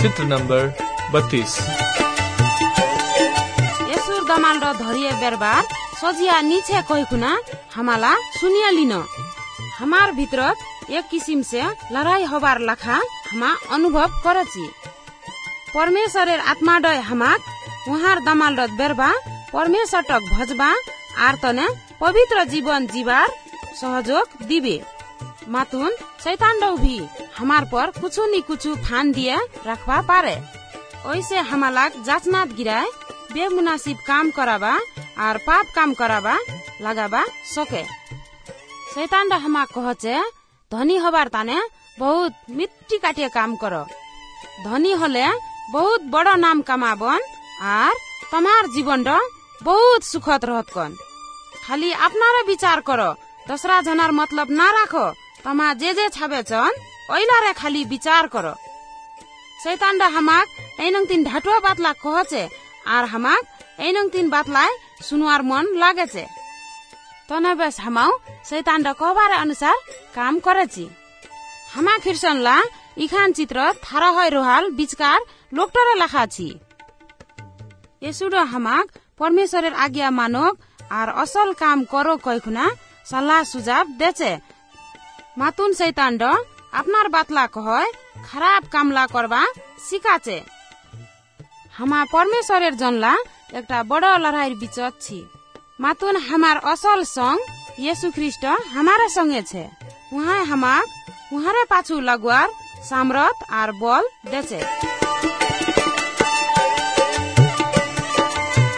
चित्र नंबर 32। यसुर दमाल र धरिए बेरबार सजिया नीचे कहकुना हमाला सुनिया लिन हमार भीतर एक किसिम से लड़ाई होबार लखा हमा अनुभव करची। परमेश्वरेर आत्मा डय हमाक उहार दमाल र बेरबा परमेश्वर टक भजबा आर तने पवित्र जीवन जीवार सहयोग दिबे। मातुन शैतान डौ भी हमार पर कुछु नी कुछु फान दिए रखवा पारे। ओइसे हमालाक जाचनात गिराए बेमुनासिब काम कराबा और पाप काम कराबा लगाबा सके। शैतान डा हमाक कहचे धनी हबार ताने बहुत मिट्टी काटिए काम करो। धनी होले बहुत बड़ा नाम कमाबन और तमार जीवन डा बहुत सुखद रहत कन। खाली अपनारा विचार करो, दसरा जनार मतलब ना राखो। तमा जे छाबे चन ओइलारे खाली विचार करो। शैतान डा हमाक ऐनंग तीन ढाटुआ बातला कहचे आर हमाक ऐनंग तीन बातलाय सुनुआर मन लागेचे। तनबेस हमाउ शैतान डा कहबारे अनुसार काम करेची। हमा खिरसनला इखान चित्र थारा है रोहाल बिचकार लोकटरे लखा छी। यसुडो हमाक परमेश्वरेर आज्ञा मानब आर असल काम करो कहखुना सल्लाह सुझाव देचे। मातुन शैतान डा अपनार बातला कहय खराब कामला करबा सिकाचे। हमा परमेश्वरेर जनला एकटा बड़ा लड़ाईर बिचत छी। मातुन हमार असल संग येशु ख्रिस्ट हमारे संगे छे। उहाँ हमाक उहारे पाछू लगवार सामर्थ आर बल देचे।